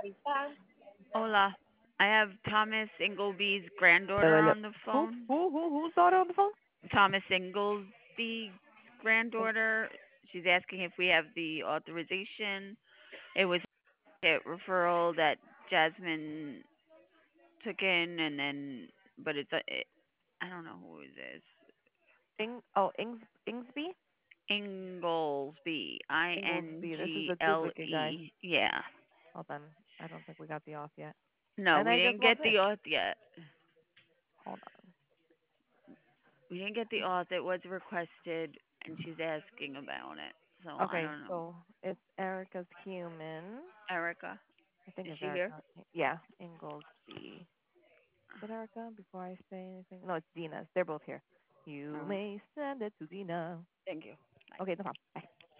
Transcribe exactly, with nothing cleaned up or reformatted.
Hola. I have Thomas Ingleby's Wait, granddaughter wait, wait. on the Who, phone. who, who, who's daughter on the phone? Thomas Ingleby's Oh, granddaughter. She's asking if we have the authorization. It was a referral that Jasmine took in, and then, but it's a, it, I don't know who it is. Ing, oh, Ings, Ingsby? Inglesby. I N Inglesby. This is G the L duplicate guy. E. Yeah. Hold on. I don't think we got the off yet. No, And we I just didn't was get the in. auth yet. Hold on. We didn't get the auth. It was requested, and she's asking about it. So I Okay, don't know. so it's Erica's human. Erica, I think is it's she here? Erica. Yeah, Inglesby. Is it Erica? Before I say anything. No, it's Dina's. They're both here. You Oh, may send it to Dina. thank you. Okay, no problem. Bye.